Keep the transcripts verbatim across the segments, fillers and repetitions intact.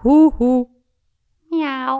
Huhu. Miau.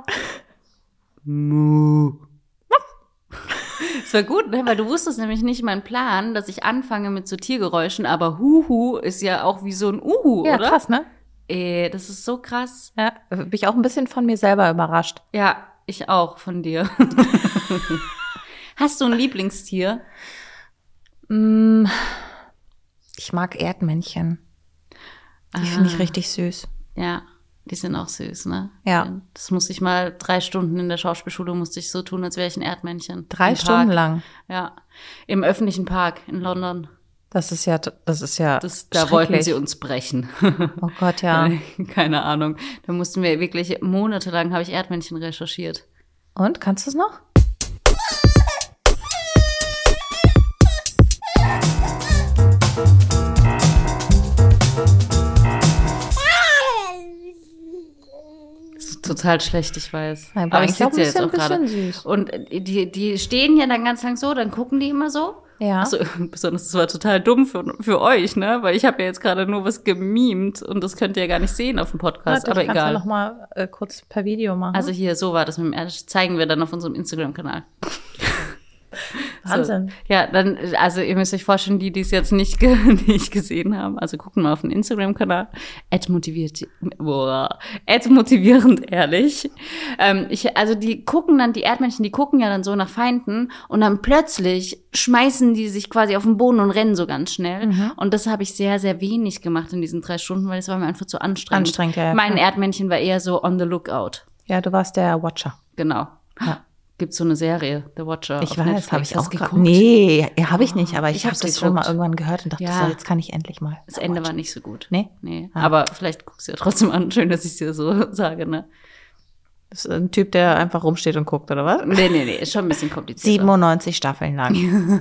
Mu. Es war gut, ne? Weil du wusstest nämlich nicht meinen Plan, dass ich anfange mit so Tiergeräuschen, aber Huhu ist ja auch wie so ein Uhu, Ja, oder? krass, ne? Ey, das ist so krass. Ja, bin ich auch ein bisschen von mir selber überrascht. Ja, ich auch von dir. Hast du ein Lieblingstier? Mm, ich mag Erdmännchen. Die Ah. finde ich richtig süß. Ja, die sind auch süß, ne? Ja. Das musste ich mal drei Stunden in der Schauspielschule, musste ich so tun, als wäre ich ein Erdmännchen. Drei Im Stunden Park. lang. Ja, im öffentlichen Park in London. Das ist ja, das ist ja Das, da wollten schrecklich. sie uns brechen. Oh Gott, ja. Keine Ahnung. Da mussten wir wirklich, monatelang habe ich Erdmännchen recherchiert. Und, kannst du es noch? Das ist total schlecht, ich weiß. Nein, aber ich eigentlich auch sitze ja ein jetzt auch bisschen- gerade. bisschen süß. Und die, die stehen ja dann ganz lang so, dann gucken die immer so. Ja. Achso, besonders, das war total dumm für, für euch, ne? Weil ich habe ja jetzt gerade nur was gemimt und das könnt ihr ja gar nicht sehen auf dem Podcast, Warte, aber ich kann's egal. ja noch mal äh, kurz per Video machen. Also hier, so war das mit dem Erd. Das zeigen wir dann auf unserem Instagram-Kanal. Wahnsinn. So. Ja, dann, also ihr müsst euch vorstellen, die, die es jetzt nicht, ge nicht gesehen haben, also gucken mal auf den Instagram-Kanal. Ad motiviert, boah, Ad motivierend ehrlich. Ähm, ich, also die gucken dann, die Erdmännchen, die gucken ja dann so nach Feinden und dann plötzlich schmeißen die sich quasi auf den Boden und rennen so ganz schnell. Mhm. Und das habe ich sehr, sehr wenig gemacht in diesen drei Stunden, weil es war mir einfach zu anstrengend. Anstrengend, ja, ja, Mein klar. Erdmännchen war eher so on the lookout. Ja, du warst der Watcher. Genau. Ja. Gibt's so eine Serie, The Watcher. Ich auf weiß, Netflix. habe ich Hast auch du gerade. geguckt? Nee, ja, habe ich nicht, aber ich, Ich habe hab's das schon mal geguckt. irgendwann gehört und dachte, Ja. so, jetzt kann ich endlich mal. Das Ende war nicht so gut. Nee? Nee. Ah. Aber vielleicht guckst du ja trotzdem an. Schön, dass ich es dir so sage, ne? Das ist ein Typ, der einfach rumsteht und guckt, oder was? Nee, nee, nee. Ist schon ein bisschen kompliziert. siebenundneunzig Staffeln lang.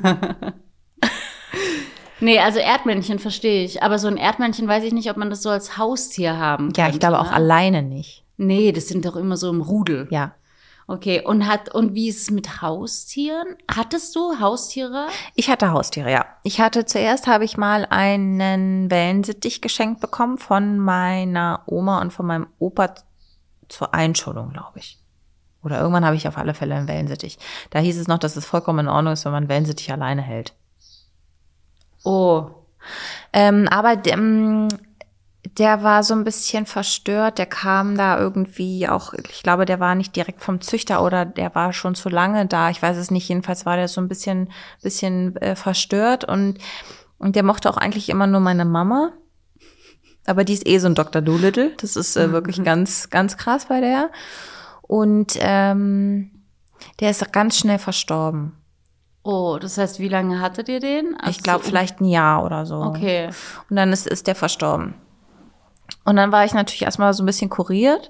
Nee, also Erdmännchen verstehe ich. Aber so ein Erdmännchen weiß ich nicht, ob man das so als Haustier haben Ja, könnte, ich glaube auch ne? alleine nicht. Nee, das sind doch immer so im Rudel. Ja. Okay, und hat und wie ist es mit Haustieren? Hattest du Haustiere? Ich hatte Haustiere, ja. Ich hatte zuerst habe ich mal einen Wellensittich geschenkt bekommen von meiner Oma und von meinem Opa zur Einschulung, glaube ich. Oder irgendwann habe ich auf alle Fälle einen Wellensittich. Da hieß es noch, dass es vollkommen in Ordnung ist, wenn man einen Wellensittich alleine hält. Oh, Ähm, aber ähm, der war so ein bisschen verstört. Der kam da irgendwie auch, ich glaube, der war nicht direkt vom Züchter oder der war schon zu lange da. Ich weiß es nicht. Jedenfalls war der so ein bisschen, bisschen äh, verstört und, und der mochte auch eigentlich immer nur meine Mama. Aber die ist eh so ein Doktor Dolittle. Das ist äh, wirklich ganz, ganz krass bei der. Und ähm, der ist ganz schnell verstorben. oh, das heißt, wie lange hattet ihr den? Also Ich glaube, so- vielleicht ein Jahr oder so. Okay. Und dann ist, ist der verstorben. Und dann war ich natürlich erstmal so ein bisschen kuriert.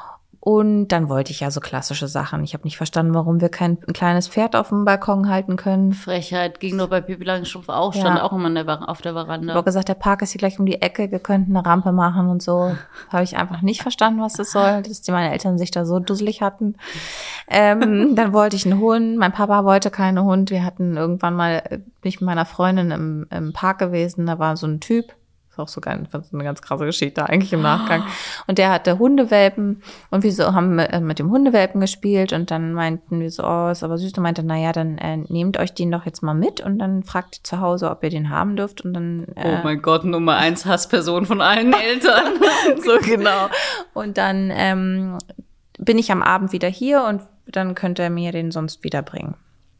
Und dann wollte ich ja so klassische Sachen. Ich habe nicht verstanden, warum wir kein ein kleines Pferd auf dem Balkon halten können. Frechheit ging doch bei Pippi Langstrumpf auch, Ja. stand auch immer in der, Ver- auf der Ich habe Veranda. auch gesagt, der Park ist hier gleich um die Ecke, wir könnten eine Rampe machen und so. Habe ich einfach nicht verstanden, was das soll, dass die meine Eltern sich da so dusselig hatten. Ähm, dann wollte ich einen Hund. Mein Papa wollte keinen Hund. Wir hatten irgendwann mal, äh, bin ich mit meiner Freundin im, im Park gewesen, da war so ein Typ. Ist auch so ganz, eine ganz krasse Geschichte eigentlich im Nachgang. Und der hatte Hundewelpen und wir so haben mit, äh, mit dem Hundewelpen gespielt und dann meinten wir so, oh, ist aber süß. Und meinte, naja, dann äh, nehmt euch den doch jetzt mal mit und dann fragt ihr zu Hause, ob ihr den haben dürft und dann äh, Oh mein Gott, Nummer eins Hassperson von allen Eltern. so genau. Und dann ähm, bin ich am Abend wieder hier und dann könnte er mir den sonst wiederbringen.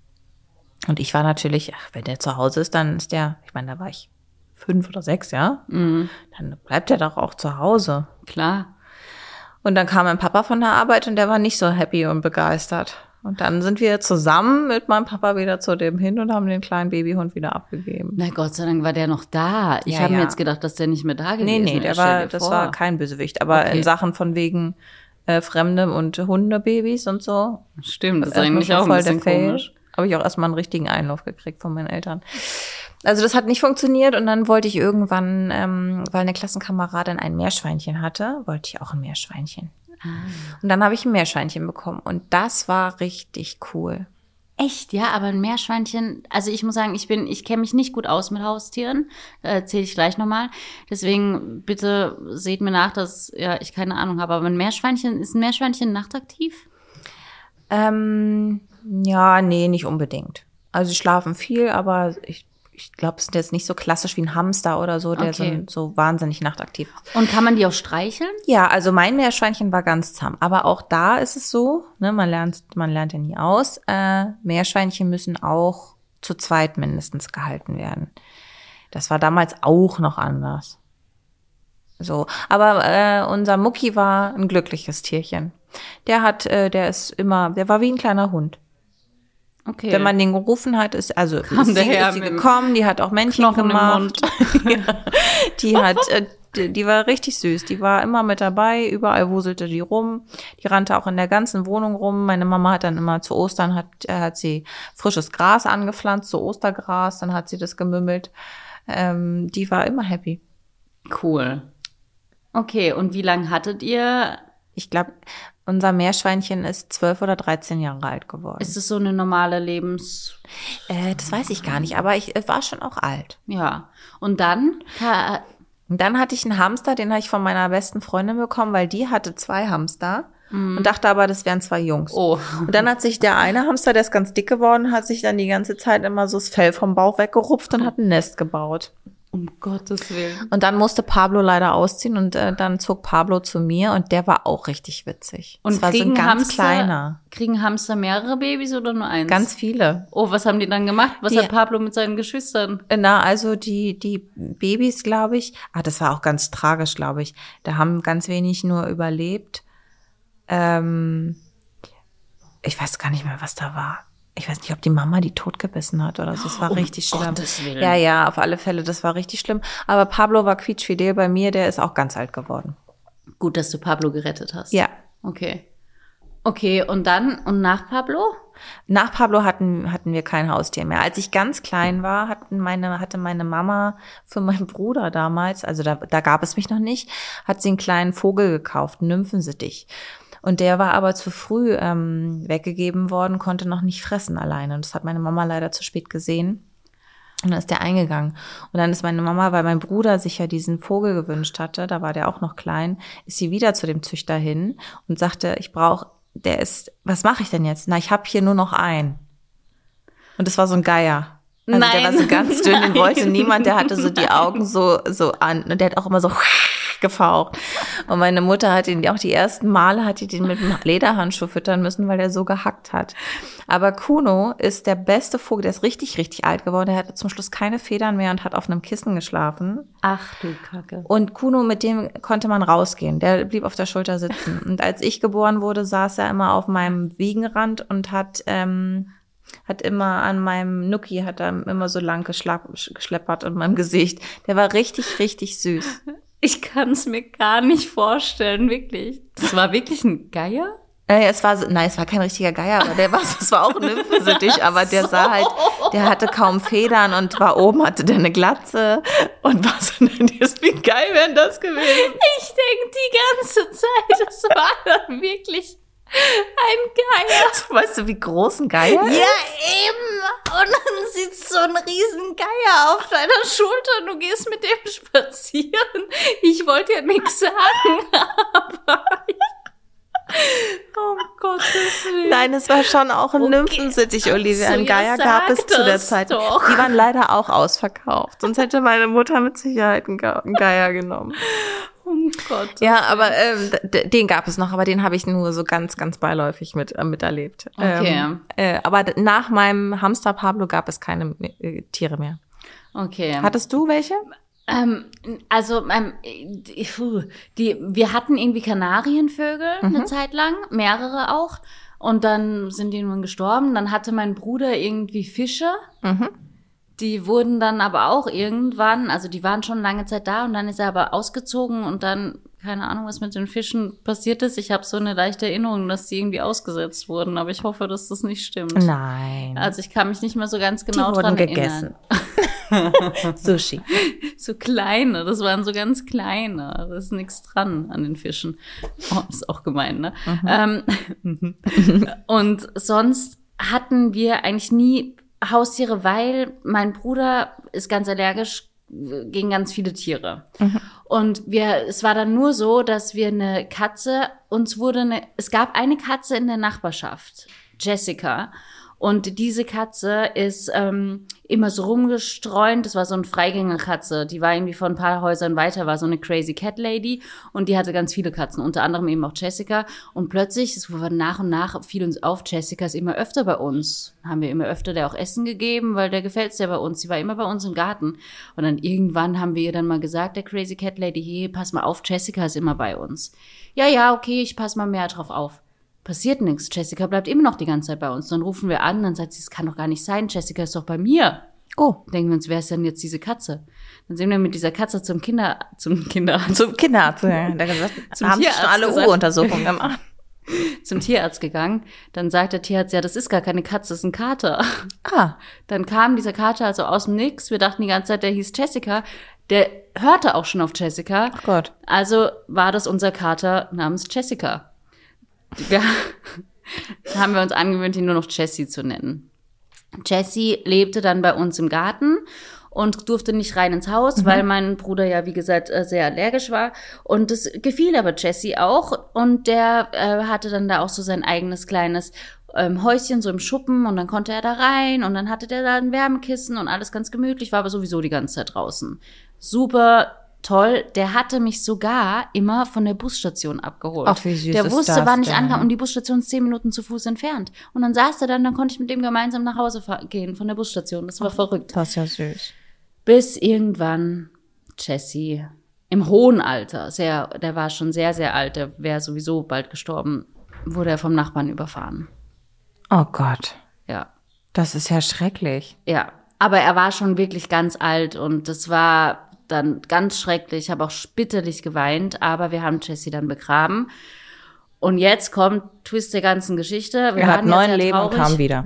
Und ich war natürlich, ach, wenn der zu Hause ist, dann ist der, ich meine, da war ich fünf oder sechs, ja, Mhm. dann bleibt er doch auch zu Hause. Klar. Und dann kam mein Papa von der Arbeit und der war nicht so happy und begeistert. Und dann sind wir zusammen mit meinem Papa wieder zu dem hin und haben den kleinen Babyhund wieder abgegeben. Na Gott sei Dank war der noch da. Ich Ja, habe mir ja. jetzt gedacht, dass der nicht mehr da gewesen Nee, nee, ist. der Stell war, dir das vor. war kein Bösewicht. Aber Okay. in Sachen von wegen äh, Fremde und Hundebabys und so, Stimmt, das ist erstmal eigentlich schon auch ein voll bisschen der Fail. komisch. Habe ich auch erstmal einen richtigen Einlauf gekriegt von meinen Eltern. Also das hat nicht funktioniert und dann wollte ich irgendwann, ähm, weil eine Klassenkameradin ein Meerschweinchen hatte, wollte ich auch ein Meerschweinchen. Ah. Und dann habe ich ein Meerschweinchen bekommen und das war richtig cool. Echt, ja, aber ein Meerschweinchen, also ich muss sagen, ich bin, ich kenne mich nicht gut aus mit Haustieren, da erzähle ich gleich nochmal. Deswegen bitte seht mir nach, dass ja ich keine Ahnung habe. Aber ein Meerschweinchen, ist ein Meerschweinchen nachtaktiv? Ähm, ja, nee, nicht unbedingt. Also sie schlafen viel, aber ich, ich glaube, es ist jetzt nicht so klassisch wie ein Hamster oder so, der Okay. so, so wahnsinnig nachtaktiv ist. Und kann man die auch streicheln? Ja, also mein Meerschweinchen war ganz zahm. Aber auch da ist es so, ne, man lernt, man lernt ja nie aus. Äh, Meerschweinchen müssen auch zu zweit mindestens gehalten werden. Das war damals auch noch anders. So, aber äh, unser Mucki war ein glückliches Tierchen. Der hat, äh, der ist immer, der war wie ein kleiner Hund. Okay. Wenn man den gerufen hat, ist also Kam ist der sie, her ist sie mit dem gekommen, die hat auch Männchen Knochen im gemacht. Mund. Ja, die hat, äh, die, die war richtig süß. Die war immer mit dabei, überall wuselte die rum. Die rannte auch in der ganzen Wohnung rum. Meine Mama hat dann immer zu Ostern hat, äh, hat sie frisches Gras angepflanzt, so Ostergras. Dann hat sie das gemümmelt. Ähm, die war immer happy. Cool. Okay, und wie lange hattet ihr? Ich glaube, unser Meerschweinchen ist zwölf oder dreizehn Jahre alt geworden. Ist es so eine normale Lebens... Äh, das weiß ich gar nicht, aber ich äh, war schon auch alt. Ja. Und dann? Ka- Und dann hatte ich einen Hamster, den habe ich von meiner besten Freundin bekommen, weil die hatte zwei Hamster und dachte aber, das wären zwei Jungs. Oh. Und dann hat sich der eine Hamster, der ist ganz dick geworden, hat sich dann die ganze Zeit immer so das Fell vom Bauch weggerupft und hat ein Nest gebaut. Um Gottes Willen. Und dann musste Pablo leider ausziehen und äh, dann zog Pablo zu mir und der war auch richtig witzig. Und das war so ein kriegen ganz Hamster, kleiner. Kriegen Hamster mehrere Babys oder nur eins? Ganz viele. Oh, was haben die dann gemacht? Was Die- hat Pablo mit seinen Geschwistern? Na, also die, die Babys, glaube ich, ah, das war auch ganz tragisch, glaube ich. Da haben ganz wenig nur überlebt. Ähm, ich weiß gar nicht mehr, was da war. Ich weiß nicht, ob die Mama die totgebissen hat oder so. Das war Um richtig schlimm. Gottes Willen. Ja, ja, auf alle Fälle, das war richtig schlimm. Aber Pablo war quietschfidel bei mir, der ist auch ganz alt geworden. Gut, dass du Pablo gerettet hast. Ja. Okay. Okay, und dann, und nach Pablo? Nach Pablo hatten, hatten wir kein Haustier mehr. Als ich ganz klein war, hatten meine, hatte meine Mama für meinen Bruder damals, also da, da gab es mich noch nicht, hat sie einen kleinen Vogel gekauft, einen Nymphensittich. Und der war aber zu früh ähm, weggegeben worden, konnte noch nicht fressen alleine. Und das hat meine Mama leider zu spät gesehen. Und dann ist der eingegangen. Und dann ist meine Mama, weil mein Bruder sich ja diesen Vogel gewünscht hatte, da war der auch noch klein, ist sie wieder zu dem Züchter hin und sagte, ich brauche, der ist, was mache ich denn jetzt? Na, ich habe hier nur noch einen. Und das war so ein Geier. Also Nein. der war so ganz dünn, den wollte niemand, der hatte so die Augen so, so an und der hat auch immer so gefaucht. Und meine Mutter hat ihn auch die ersten Male hat die den mit einem Lederhandschuh füttern müssen, weil der so gehackt hat. Aber Kuno ist der beste Vogel, der ist richtig, richtig alt geworden. Der hatte zum Schluss keine Federn mehr und hat auf einem Kissen geschlafen. Ach du Kacke. Und Kuno, mit dem konnte man rausgehen. Der blieb auf der Schulter sitzen. Und als ich geboren wurde, saß er immer auf meinem Wiegenrand und hat ähm, hat immer an meinem Nucki, hat er immer so lang geschlapp, geschleppert in meinem Gesicht. Der war richtig, richtig süß. Ich kann es mir gar nicht vorstellen, wirklich. Das war wirklich ein Geier? Äh, es war so, nein, es war kein richtiger Geier, aber der war, es war auch ein Nymphensittich, aber der sah halt, der hatte kaum Federn und war oben, hatte der eine Glatze und war so, wie geil wäre das gewesen? Ich denke die ganze Zeit, das war dann wirklich ein Geier. Weißt du, wie groß ein Geier Ja, ist? eben. Und dann sitzt so ein riesen Geier auf deiner Schulter und du gehst mit dem spazieren. Ich wollte ja nichts sagen, aber ich, oh Gottes Willen. Nein, es war schon auch ein Okay. Nymphensittich, Olivia. So, Ein ja, Geier gab es sag zu der das Zeit. doch. Die waren leider auch ausverkauft. Sonst hätte meine Mutter mit Sicherheit einen Ge- einen Geier genommen. Oh Gott. Ja, aber ähm, d- den gab es noch, aber den habe ich nur so ganz, ganz beiläufig mit äh, miterlebt. Okay. Ähm, äh, aber d- nach meinem Hamster Pablo gab es keine äh, Tiere mehr. Okay. Hattest du welche? Ähm, also, ähm, die, puh, die, wir hatten irgendwie Kanarienvögel eine Zeit lang, mehrere auch. Und dann sind die irgendwann gestorben. Dann hatte mein Bruder irgendwie Fische. Mhm. Die wurden dann aber auch irgendwann, also die waren schon lange Zeit da und dann ist er aber ausgezogen und dann, keine Ahnung, was mit den Fischen passiert ist. Ich habe so eine leichte Erinnerung, dass die irgendwie ausgesetzt wurden, aber ich hoffe, dass das nicht stimmt. Nein. Also ich kann mich nicht mehr so ganz die genau wurden dran gegessen. erinnern. Sushi. So kleine, das waren so ganz kleine. Da ist nichts dran an den Fischen. Oh, ist auch gemein, ne? Ähm, und sonst hatten wir eigentlich nie Haustiere, weil mein Bruder ist ganz allergisch gegen ganz viele Tiere. Mhm. Und wir, es war dann nur so, dass wir eine Katze, uns wurde eine, es gab eine Katze in der Nachbarschaft, Jessica. Und diese Katze ist ähm, immer so rumgestreunt. Das war so eine Freigängerkatze. Die war irgendwie von ein paar Häusern weiter, war so eine Crazy Cat Lady. Und die hatte ganz viele Katzen, unter anderem eben auch Jessica. Und plötzlich, es war nach und nach, fiel uns auf, Jessica ist immer öfter bei uns. Haben wir immer öfter der auch Essen gegeben, weil der gefällt's ja bei uns. Die war immer bei uns im Garten. Und dann irgendwann haben wir ihr dann mal gesagt, der Crazy Cat Lady, hey, pass mal auf, Jessica ist immer bei uns. Ja, ja, okay, ich pass mal mehr drauf auf. Passiert nichts. Jessica bleibt immer noch die ganze Zeit bei uns. Dann rufen wir an, dann sagt sie, es kann doch gar nicht sein. Jessica ist doch bei mir. Oh. Denken wir uns, wer ist denn jetzt diese Katze? Dann sind wir mit dieser Katze zum Kinder, zum Kinderarzt. Zum Kinderarzt. Ja. Da gesagt, zum haben Tierarzt schon alle U-Untersuchungen gemacht. Zum Tierarzt gegangen. Dann sagt der Tierarzt, ja, das ist gar keine Katze, das ist ein Kater. Ah. Dann kam dieser Kater also aus dem Nix. Wir dachten die ganze Zeit, der hieß Jessica. Der hörte auch schon auf Jessica. Ach Gott. Also war das unser Kater namens Jessica. Ja, haben wir uns angewöhnt, ihn nur noch Jessie zu nennen. Jessie lebte dann bei uns im Garten und durfte nicht rein ins Haus, mhm. weil mein Bruder ja, wie gesagt, sehr allergisch war. Und das gefiel aber Jessie auch. Und der äh, hatte dann da auch so sein eigenes kleines ähm, Häuschen, so im Schuppen. Und dann konnte er da rein. Und dann hatte der da ein Wärmekissen und alles ganz gemütlich. War aber sowieso die ganze Zeit draußen. Super toll, der hatte mich sogar immer von der Busstation abgeholt. Ach, wie süß der ist wusste, das wann ich denn? ankam und die Busstation ist zehn Minuten zu Fuß entfernt. Und dann saß er dann, dann konnte ich mit dem gemeinsam nach Hause gehen von der Busstation. Das war Ach, verrückt. Das ist ja süß. Bis irgendwann Jessie im hohen Alter, sehr, der war schon sehr, sehr alt, der wäre sowieso bald gestorben, wurde er vom Nachbarn überfahren. Oh Gott. Ja. Das ist ja schrecklich. Ja, aber er war schon wirklich ganz alt und das war dann ganz schrecklich, ich habe auch bitterlich geweint, aber wir haben Jessie dann begraben. Und jetzt kommt Twist der ganzen Geschichte. Wir er hat neun Leben und kam wieder.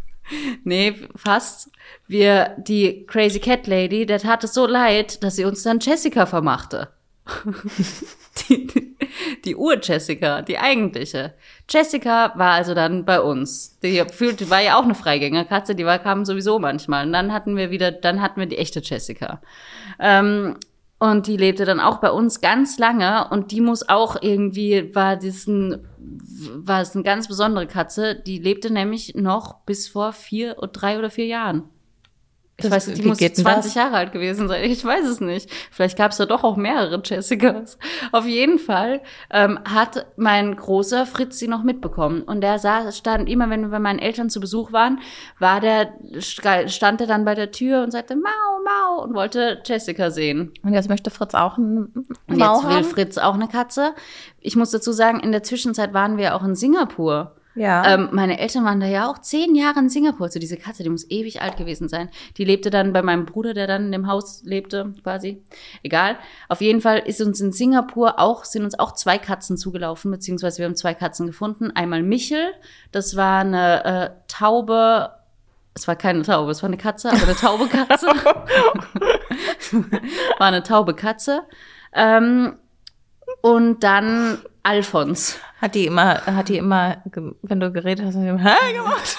Nee, fast. Wir, die Crazy Cat Lady, der tat es so leid, dass sie uns dann Jessica vermachte. die die, die Ur-Jessica, die eigentliche. Jessica war also dann bei uns. Die, die war ja auch eine Freigängerkatze, die war, kam sowieso manchmal. Und dann hatten wir wieder, dann hatten wir die echte Jessica. Ähm, und die lebte dann auch bei uns ganz lange. Und die muss auch irgendwie, war diesen, war es eine ganz besondere Katze. Die lebte nämlich noch bis vor vier oder drei oder vier Jahren. Ich das, weiß, die muss zwanzig Jahre alt gewesen sein. Ich weiß es nicht. Vielleicht gab es da doch auch mehrere Jessicas. Auf jeden Fall ähm, hat mein großer Fritz sie noch mitbekommen. Und der saß, stand immer, wenn wir bei meinen Eltern zu Besuch waren, war der, stand er dann bei der Tür und sagte Mau, Mau und wollte Jessica sehen. Und jetzt möchte Fritz auch einen Und Mau jetzt will haben? Fritz auch eine Katze. Ich muss dazu sagen, in der Zwischenzeit waren wir auch in Singapur. Ja. Ähm, meine Eltern waren da ja auch zehn Jahre in Singapur. Also diese Katze, die muss ewig alt gewesen sein. Die lebte dann bei meinem Bruder, der dann in dem Haus lebte, quasi. Egal. Auf jeden Fall ist uns in Singapur auch, sind uns auch zwei Katzen zugelaufen, beziehungsweise wir haben zwei Katzen gefunden. Einmal Michel, das war eine äh, Taube, es war keine Taube, es war eine Katze, aber eine taube Katze. War eine taube Katze. Ähm, und dann Alfons. Hat die immer, hat die immer, wenn du geredet hast, hat die immer Hä gemacht?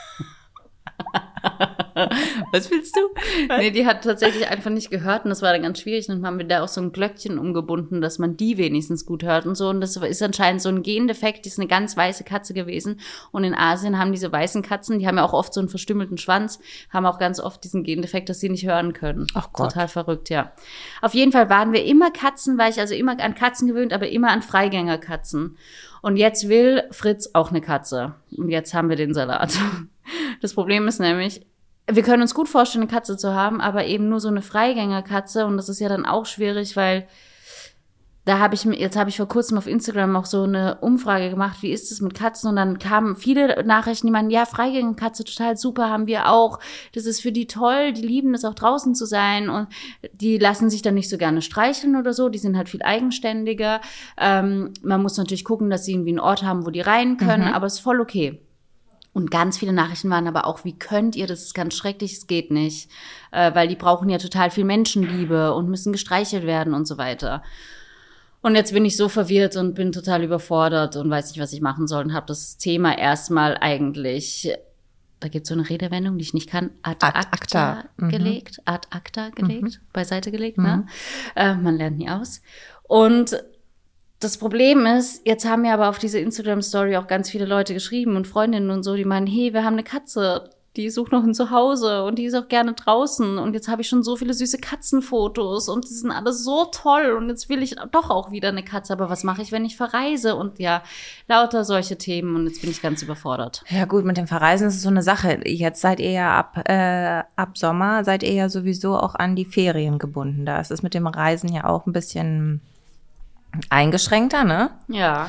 Was willst du? Nee, die hat tatsächlich einfach nicht gehört und das war dann ganz schwierig. Und dann haben wir da auch so ein Glöckchen umgebunden, dass man die wenigstens gut hört und so. Und das ist anscheinend so ein Gendefekt, die ist eine ganz weiße Katze gewesen. Und in Asien haben diese weißen Katzen, die haben ja auch oft so einen verstümmelten Schwanz, haben auch ganz oft diesen Gendefekt, dass sie nicht hören können. Ach Gott. Total verrückt, ja. Auf jeden Fall waren wir immer katzenweich, also immer an Katzen gewöhnt, aber immer an Freigängerkatzen. Und jetzt will Fritz auch eine Katze. Und jetzt haben wir den Salat. Das Problem ist nämlich, wir können uns gut vorstellen, eine Katze zu haben, aber eben nur so eine Freigängerkatze. Und das ist ja dann auch schwierig, weil da habe ich, jetzt habe ich vor kurzem auf Instagram auch so eine Umfrage gemacht, wie ist es mit Katzen? Und dann kamen viele Nachrichten, die meinen, ja, Freigängerkatze, total super, haben wir auch. Das ist für die toll, die lieben es auch draußen zu sein und die lassen sich dann nicht so gerne streicheln oder so, die sind halt viel eigenständiger. Ähm, man muss natürlich gucken, dass sie irgendwie einen Ort haben, wo die rein können, mhm. aber es ist voll okay. Und ganz viele Nachrichten waren aber auch, wie könnt ihr, das ist ganz schrecklich, es geht nicht. Äh, weil die brauchen ja total viel Menschenliebe und müssen gestreichelt werden und so weiter. Und jetzt bin ich so verwirrt und bin total überfordert und weiß nicht, was ich machen soll und habe das Thema erstmal eigentlich da gibt es so eine Redewendung, die ich nicht kann, ad, Ad acta, acta. Mhm. gelegt, ad acta gelegt, Mhm. beiseite gelegt, Mhm. ne? Äh, man lernt nie aus. Und das Problem ist, jetzt haben ja aber auf diese Instagram-Story auch ganz viele Leute geschrieben und Freundinnen und so, die meinen, hey, wir haben eine Katze, die sucht noch ein Zuhause und die ist auch gerne draußen und jetzt habe ich schon so viele süße Katzenfotos und die sind alle so toll und jetzt will ich doch auch wieder eine Katze, aber was mache ich, wenn ich verreise? Und ja, lauter solche Themen und jetzt bin ich ganz überfordert. Ja gut, mit dem Verreisen ist es so eine Sache. Jetzt seid ihr ja ab, äh, ab Sommer, seid ihr ja sowieso auch an die Ferien gebunden. Da ist es mit dem Reisen ja auch ein bisschen eingeschränkter, ne? Ja.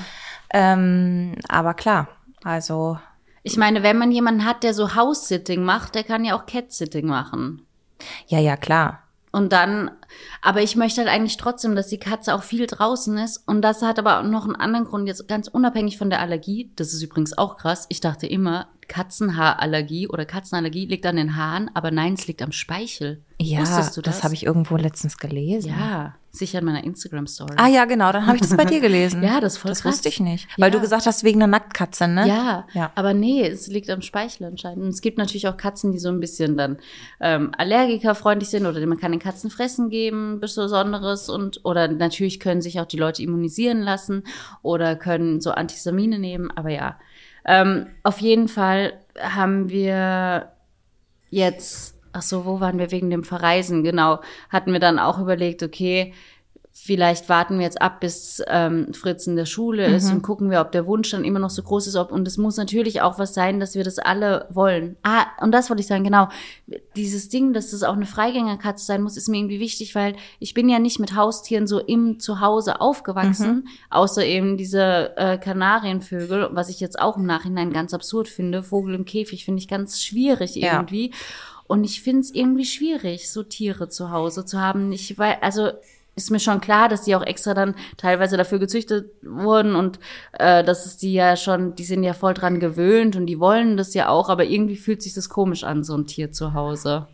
Ähm, aber klar, also Ich meine, wenn man jemanden hat, der so House-Sitting macht, der kann ja auch Cat-Sitting machen. ja, ja, klar. Und dann, aber ich möchte halt eigentlich trotzdem, dass die Katze auch viel draußen ist. Und das hat aber auch noch einen anderen Grund, jetzt ganz unabhängig von der Allergie. Das ist übrigens auch krass. Ich dachte immer, Katzenhaarallergie oder Katzenallergie liegt an den Haaren, aber nein, es liegt am Speichel. Ja, Wusstest du das? das habe ich irgendwo letztens gelesen. Ja, sicher in meiner Instagram-Story. Ah ja, genau, dann habe ich das bei dir gelesen. Ja, das ist voll Das krass. wusste ich nicht. Weil Ja. du gesagt hast, wegen einer Nacktkatze, ne? Ja, Ja. aber nee, es liegt am Speichel anscheinend. Und es gibt natürlich auch Katzen, die so ein bisschen dann ähm, allergikerfreundlich sind oder man kann den Katzen Fressen geben, Besonderes und oder natürlich können sich auch die Leute immunisieren lassen oder können so Antihistamine nehmen, aber ja. Ähm, auf jeden Fall haben wir jetzt, ach so, wo waren wir wegen dem Verreisen? Genau, hatten wir dann auch überlegt, okay, vielleicht warten wir jetzt ab, bis ähm, Fritz in der Schule ist Mhm. und gucken wir, ob der Wunsch dann immer noch so groß ist. Ob, und es muss natürlich auch was sein, dass wir das alle wollen. Ah, und das wollte ich sagen, genau. Dieses Ding, dass das auch eine Freigängerkatze sein muss, ist mir irgendwie wichtig, weil ich bin ja nicht mit Haustieren so im Zuhause aufgewachsen, Mhm. außer eben diese äh, Kanarienvögel, was ich jetzt auch im Nachhinein ganz absurd finde. Vogel im Käfig finde ich ganz schwierig Ja. irgendwie. Und ich finde es irgendwie schwierig, so Tiere zu Hause zu haben. Ich weiß, also ist mir schon klar, dass die auch extra dann teilweise dafür gezüchtet wurden und äh, dass es die ja schon, die sind ja voll dran gewöhnt und die wollen das ja auch, aber irgendwie fühlt sich das komisch an, so ein Tier zu Hause.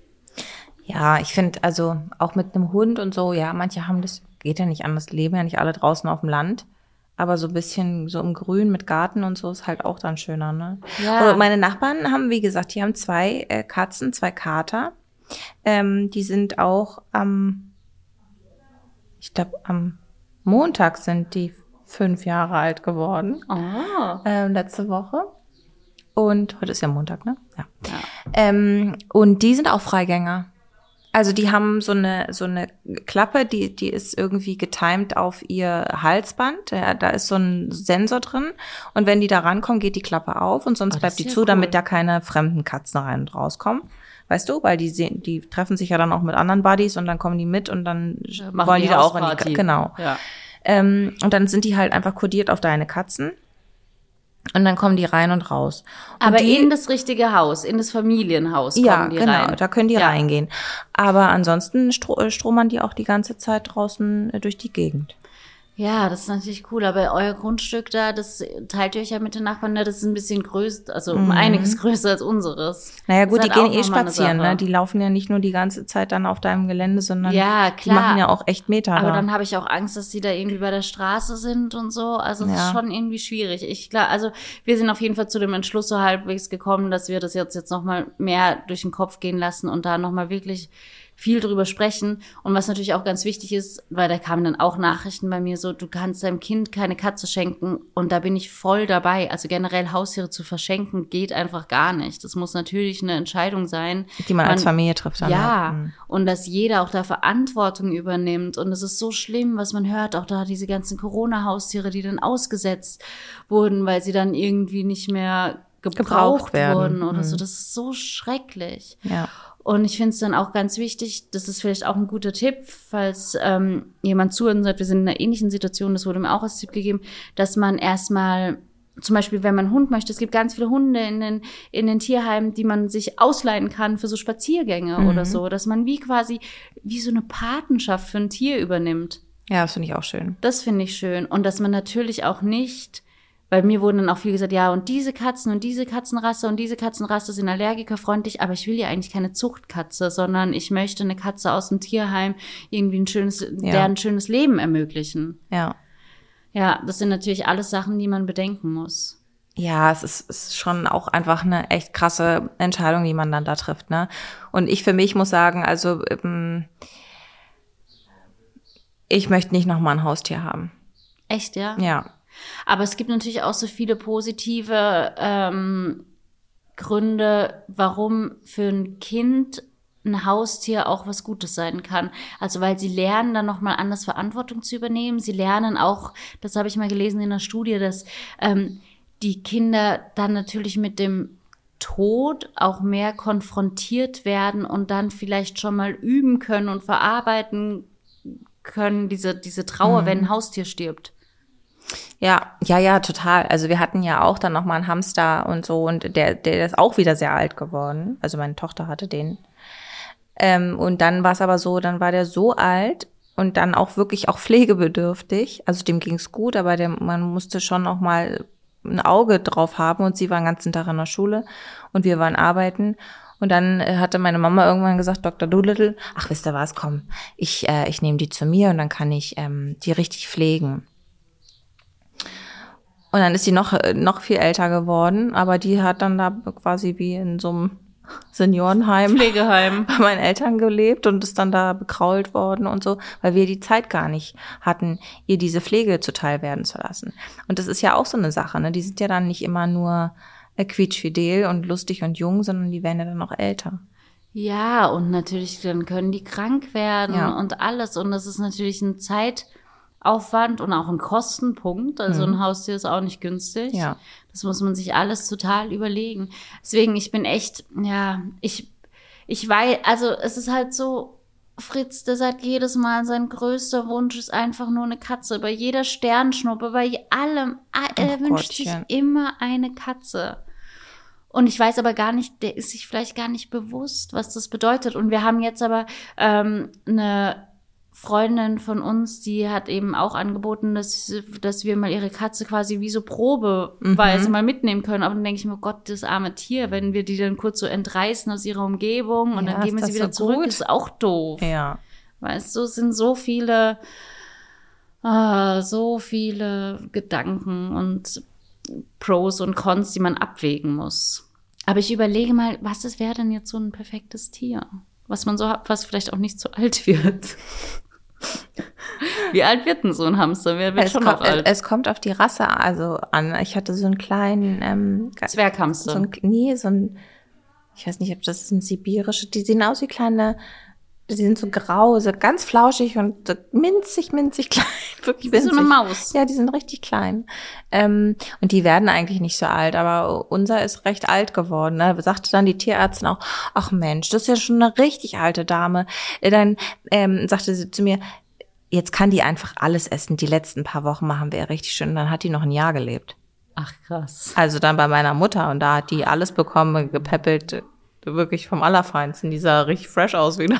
Ja, ich finde, also auch mit einem Hund und so, ja, manche haben das, geht ja nicht anders, leben ja nicht alle draußen auf dem Land. Aber so ein bisschen so im Grün mit Garten und so ist halt auch dann schöner, ne? Ja. Und meine Nachbarn haben, wie gesagt, die haben zwei äh, Katzen, zwei Kater. Ähm, die sind auch am, ich glaube, am Montag sind die fünf Jahre alt geworden. Oh. Ähm, letzte Woche. Und heute ist ja Montag, ne? Ja. Ja. Ähm, und die sind auch Freigänger. Also die haben so eine so eine Klappe, die die ist irgendwie getimed auf ihr Halsband. Ja, da ist so ein Sensor drin. Und wenn die da rankommen, geht die Klappe auf und sonst Oh, das bleibt ist die ja zu, cool. damit da keine fremden Katzen rein und rauskommen. Weißt du, weil die sehen, die treffen sich ja dann auch mit anderen Buddies und dann kommen die mit und dann Machen wollen die, die da auch in die Hausparty. genau. Ja. Ähm, und dann sind die halt einfach kodiert auf deine Katzen. Und dann kommen die rein und raus. Und Aber die, in das richtige Haus, in das Familienhaus kommen ja, die genau, rein. da können die Ja. reingehen. Aber ansonsten stro äh, stromern die auch die ganze Zeit draußen äh, durch die Gegend. Ja, das ist natürlich cool, aber euer Grundstück da, das teilt ihr euch ja mit den Nachbarn, ne? Das ist ein bisschen größer, also um einiges größer als unseres. Naja Das gut, ist die halt gehen auch eh noch mal eine spazieren, Sache. ne? Die laufen ja nicht nur die ganze Zeit dann auf deinem Gelände, sondern Ja, die klar. machen ja auch echt Meter Aber da. dann habe ich auch Angst, dass die da irgendwie bei der Straße sind und so. Also das Ja. ist schon irgendwie schwierig. Ich klar, also wir sind auf jeden Fall zu dem Entschluss so halbwegs gekommen, dass wir das jetzt jetzt noch mal mehr durch den Kopf gehen lassen und da noch mal wirklich viel drüber sprechen. Und was natürlich auch ganz wichtig ist, weil da kamen dann auch Nachrichten bei mir so, du kannst deinem Kind keine Katze schenken. Und da bin ich voll dabei. Also generell Haustiere zu verschenken geht einfach gar nicht. Das muss natürlich eine Entscheidung sein. Die man als Familie trifft dann. Ja, halt. Mhm. und dass jeder auch da Verantwortung übernimmt. Und es ist so schlimm, was man hört, auch da diese ganzen Corona-Haustiere, die dann ausgesetzt wurden, weil sie dann irgendwie nicht mehr gebraucht, Gebraucht werden. wurden oder Mhm. so. Das ist so schrecklich. Ja. Und ich finde es dann auch ganz wichtig, das ist vielleicht auch ein guter Tipp, falls ähm, jemand zuhört und sagt, wir sind in einer ähnlichen Situation, das wurde mir auch als Tipp gegeben, dass man erstmal, zum Beispiel, wenn man einen Hund möchte, es gibt ganz viele Hunde in den, in den Tierheimen, die man sich ausleihen kann für so Spaziergänge Mhm. oder so, dass man wie quasi, wie so eine Patenschaft für ein Tier übernimmt. Ja, das finde ich auch schön. Das finde ich schön. Und dass man natürlich auch nicht, weil mir wurden dann auch viel gesagt, ja, und diese Katzen und diese Katzenrasse und diese Katzenrasse sind allergikerfreundlich, aber ich will ja eigentlich keine Zuchtkatze, sondern ich möchte eine Katze aus dem Tierheim irgendwie ein schönes, Ja. der ein schönes Leben ermöglichen. Ja. Ja, das sind natürlich alles Sachen, die man bedenken muss. Ja, es ist, ist schon auch einfach eine echt krasse Entscheidung, die man dann da trifft, ne? Und ich für mich muss sagen, also ähm, ich möchte nicht nochmal ein Haustier haben. Echt, ja? Ja. Aber es gibt natürlich auch so viele positive ähm, Gründe, warum für ein Kind ein Haustier auch was Gutes sein kann. Also weil sie lernen dann nochmal anders Verantwortung zu übernehmen. Sie lernen auch, das habe ich mal gelesen in einer Studie, dass ähm, die Kinder dann natürlich mit dem Tod auch mehr konfrontiert werden und dann vielleicht schon mal üben können und verarbeiten können, diese, diese Trauer, mhm. wenn ein Haustier stirbt. Ja, ja, ja, total. Also wir hatten ja auch dann noch mal einen Hamster und so und der, der ist auch wieder sehr alt geworden. Also meine Tochter hatte den. Ähm, und dann war es aber so, dann war der so alt und dann auch wirklich auch pflegebedürftig. Also dem ging's gut, aber der, man musste schon auch mal ein Auge drauf haben und sie war den ganzen Tag in der Schule und wir waren arbeiten. Und dann hatte meine Mama irgendwann gesagt, Doktor Doolittle, ach, wisst ihr was, komm, ich, äh, ich nehme die zu mir und dann kann ich ähm, die richtig pflegen. Und dann ist sie noch noch viel älter geworden, aber die hat dann da quasi wie in so einem Seniorenheim, Pflegeheim bei meinen Eltern gelebt und ist dann da bekrault worden und so, weil wir die Zeit gar nicht hatten, ihr diese Pflege zuteil werden zu lassen. Und das ist ja auch so eine Sache, ne? Die sind ja dann nicht immer nur quietschfidel und lustig und jung, sondern die werden ja dann auch älter. Ja, und natürlich dann können die krank werden ja. und alles. Und das ist natürlich ein Zeitaufwand und auch ein Kostenpunkt. Also mhm. ein Haustier ist auch nicht günstig. Ja. Das muss man sich alles total überlegen. Deswegen, ich bin echt, ja, ich, ich weiß, also es ist halt so, Fritz, der sagt jedes Mal, sein größter Wunsch ist einfach nur eine Katze. Bei jeder Sternschnuppe, bei allem, er oh wünscht sich immer eine Katze. Und ich weiß aber gar nicht, der ist sich vielleicht gar nicht bewusst, was das bedeutet. Und wir haben jetzt aber ähm, eine Freundin von uns, die hat eben auch angeboten, dass, dass wir mal ihre Katze quasi wie so probeweise mhm. mal mitnehmen können. Aber dann denke ich mir, Gott, das arme Tier, wenn wir die dann kurz so entreißen aus ihrer Umgebung und ja, dann geben wir sie wieder so zurück, gut? Ist auch doof. Ja. Weißt du, es sind so viele, ah, so viele Gedanken und Pros und Cons, die man abwägen muss. Aber ich überlege mal, was ist, wäre denn jetzt so ein perfektes Tier? Was man so hat, was vielleicht auch nicht so alt wird. Wie alt wird denn so ein Hamster? Wer wird es schon kommt, noch alt? Es kommt auf die Rasse also an. Ich hatte so einen kleinen ähm, Zwerghamster. So ein, nee, so ein, ich weiß nicht, ob das ein sibirische, die sehen aus wie kleine, die sind so grau, so ganz flauschig und so minzig, minzig klein. Wirklich wie so eine Maus. Ja, die sind richtig klein. Ähm, und die werden eigentlich nicht so alt, aber unser ist recht alt geworden. Ne? Sagte dann die Tierärztin auch, ach Mensch, das ist ja schon eine richtig alte Dame. Dann ähm, sagte sie zu mir, jetzt kann die einfach alles essen. Die letzten paar Wochen machen wir ja richtig schön. Und dann hat die noch ein Jahr gelebt. Ach krass. Also dann bei meiner Mutter und da hat die alles bekommen, gepäppelt, wirklich vom Allerfeinsten. Die sah richtig fresh aus wieder.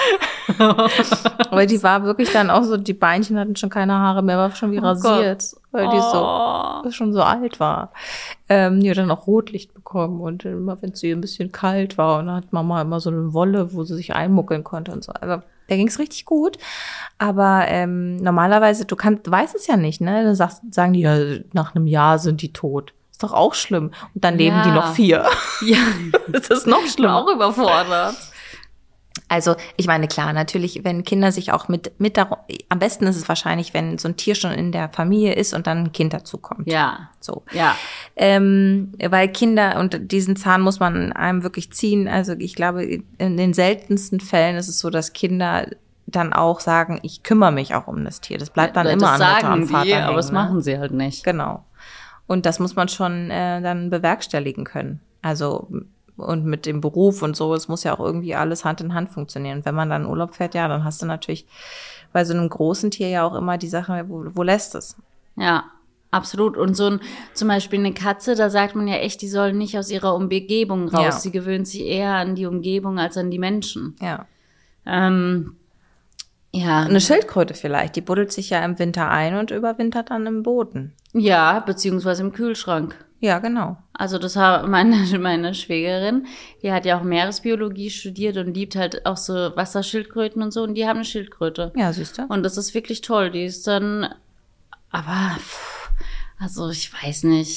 Aber die war wirklich dann auch so, die Beinchen hatten schon keine Haare mehr, war schon wie oh rasiert, Gott. Weil die oh. so schon so alt war. Ähm, die hat dann auch Rotlicht bekommen und immer, wenn es ihr ein bisschen kalt war, und dann hat Mama immer so eine Wolle, wo sie sich einmuckeln konnte und so. Also da ging es richtig gut. Aber ähm, normalerweise, du kannst, du weißt es ja nicht, ne? Dann sagst, sagen die ja, nach einem Jahr sind die tot. Ist doch auch schlimm. Und dann leben ja. die noch vier. Ja, das ist noch schlimmer. Auch überfordert. Also ich meine, klar, natürlich, wenn Kinder sich auch mit, mit darum, am besten ist es wahrscheinlich, wenn so ein Tier schon in der Familie ist und dann ein Kind dazukommt. Ja. So. Ja. Ähm, weil Kinder, und diesen Zahn muss man einem wirklich ziehen. Also ich glaube, in den seltensten Fällen ist es so, dass Kinder dann auch sagen, ich kümmere mich auch um das Tier. Das bleibt dann das immer an Mutter und die, Vater hängen, aber das ne? machen sie halt nicht. Genau. Und das muss man schon äh, dann bewerkstelligen können. Also und mit dem Beruf und so, es muss ja auch irgendwie alles Hand in Hand funktionieren. Und wenn man dann in Urlaub fährt, ja, dann hast du natürlich bei so einem großen Tier ja auch immer die Sache, wo, wo lässt es? Ja, absolut. Und so ein, zum Beispiel eine Katze, da sagt man ja echt, die soll nicht aus ihrer Umgebung raus. Ja. Sie gewöhnt sich eher an die Umgebung als an die Menschen. Ja. Ähm, ja. Eine Schildkröte vielleicht, die buddelt sich ja im Winter ein und überwintert dann im Boden. Ja, beziehungsweise im Kühlschrank. Ja, genau. Also das hat meine, meine Schwägerin, die hat ja auch Meeresbiologie studiert und liebt halt auch so Wasserschildkröten und so, und die haben eine Schildkröte. Ja, siehst du. Und das ist wirklich toll. Die ist dann, aber, pff, also ich weiß nicht.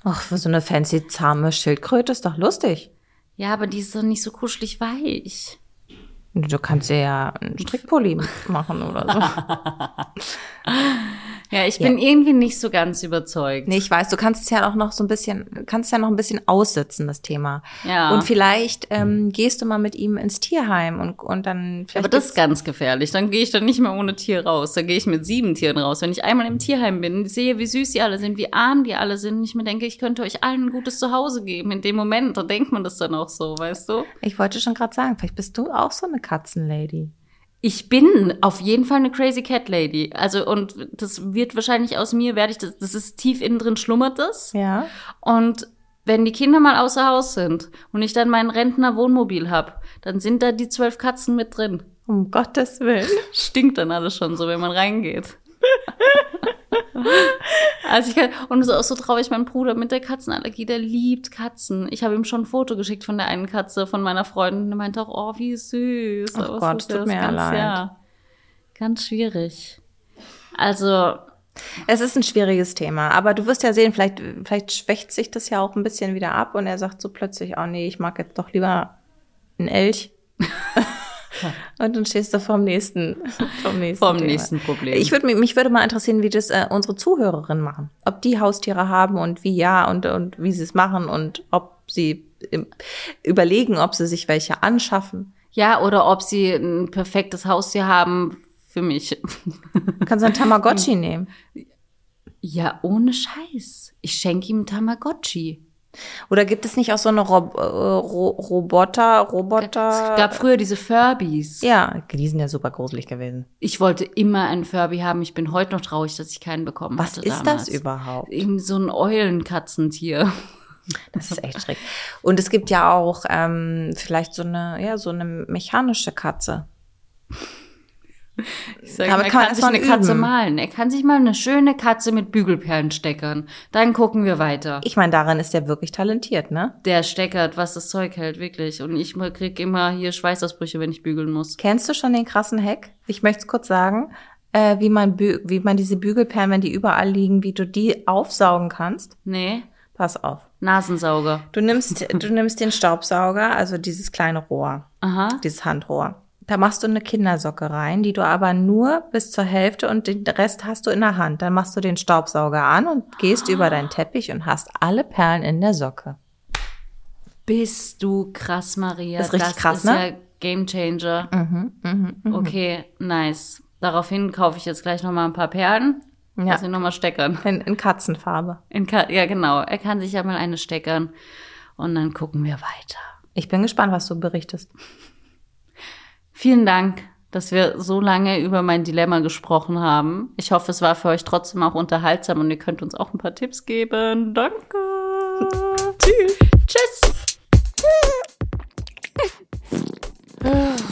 Ach, für so eine fancy, zahme Schildkröte ist doch lustig. Ja, aber die ist doch nicht so kuschelig weich. Du kannst dir ja einen Strickpulli machen oder so. Ja, ich bin ja. irgendwie nicht so ganz überzeugt. Nee, ich weiß, du kannst es ja auch noch so ein bisschen, kannst ja noch ein bisschen aussitzen, das Thema. Ja. Und vielleicht ähm, gehst du mal mit ihm ins Tierheim und, und dann vielleicht. Aber das ist ganz gefährlich. Dann gehe ich dann nicht mehr ohne Tier raus. Dann gehe ich mit sieben Tieren raus. Wenn ich einmal im Tierheim bin, sehe, wie süß die alle sind, wie arm die alle sind, und ich mir denke, ich könnte euch allen ein gutes Zuhause geben. In dem Moment, da denkt man das dann auch so, weißt du? Ich wollte schon gerade sagen, vielleicht bist du auch so eine Katzenlady. Ich bin auf jeden Fall eine Crazy Cat Lady. Also, und das wird wahrscheinlich aus mir, werde ich das, das ist tief innen drin, schlummert das. Ja. Und wenn die Kinder mal außer Haus sind und ich dann mein Rentner-Wohnmobil habe, dann sind da die zwölf Katzen mit drin. Um Gottes Willen. Stinkt dann alles schon so, wenn man reingeht. Also ich kann, und es ist auch so traurig, mein Bruder mit der Katzenallergie, der liebt Katzen. Ich habe ihm schon ein Foto geschickt von der einen Katze von meiner Freundin. Der meinte auch, oh, wie süß. Oh Aber Gott, tut mir ganz, leid. Ja, ganz schwierig. Also es ist ein schwieriges Thema, aber du wirst ja sehen, vielleicht, vielleicht schwächt sich das ja auch ein bisschen wieder ab und er sagt so plötzlich, oh nee, ich mag jetzt doch lieber einen Elch. Und dann stehst du vom nächsten, vom nächsten, vom Thema. nächsten Problem. Ich würde mich, mich würde mal interessieren, wie das äh, unsere Zuhörerinnen machen. Ob die Haustiere haben und wie ja und, und wie sie es machen und ob sie im, überlegen, ob sie sich welche anschaffen. Ja, oder ob sie ein perfektes Haustier haben für mich. Kannst du einen Tamagotchi nehmen? Ja, ohne Scheiß. Ich schenke ihm einen Tamagotchi. Oder gibt es nicht auch so eine Rob- äh, Ro- Roboter, Roboter? Es gab früher diese Furbies. Ja, die sind ja super gruselig gewesen. Ich wollte immer einen Furby haben. Ich bin heute noch traurig, dass ich keinen bekommen Was hatte ist damals. das überhaupt? Irgend so ein Eulenkatzentier. Das ist echt schräg. Und es gibt ja auch ähm, vielleicht so eine, ja, so eine mechanische Katze. Ich sag, er kann, kann sich eine üben. Katze malen. Er kann sich mal eine schöne Katze mit Bügelperlen steckern. Dann gucken wir weiter. Ich meine, daran ist der wirklich talentiert, ne? Der steckert, was das Zeug hält, wirklich. Und ich krieg immer hier Schweißausbrüche, wenn ich bügeln muss. Kennst du schon den krassen Hack? Ich möchte es kurz sagen, äh, wie man bü- wie man diese Bügelperlen, wenn die überall liegen, wie du die aufsaugen kannst. Nee. Pass auf. Nasensauger. Du nimmst, du nimmst den Staubsauger, also dieses kleine Rohr. Aha. Dieses Handrohr. Da machst du eine Kindersocke rein, die du aber nur bis zur Hälfte und den Rest hast du in der Hand. Dann machst du den Staubsauger an und gehst oh. über deinen Teppich und hast alle Perlen in der Socke. Bist du krass, Maria. Das ist richtig das krass, ist ne? Ja Game Changer. Mhm, mh, mh. Okay, nice. Daraufhin kaufe ich jetzt gleich noch mal ein paar Perlen. Ja. Lass ihn noch mal steckern. In, in Katzenfarbe. In Ka- ja, genau. Er kann sich ja mal eine steckern. Und dann gucken wir weiter. Ich bin gespannt, was du berichtest. Vielen Dank, dass wir so lange über mein Dilemma gesprochen haben. Ich hoffe, es war für euch trotzdem auch unterhaltsam und ihr könnt uns auch ein paar Tipps geben. Danke. Tschüss. Tschüss.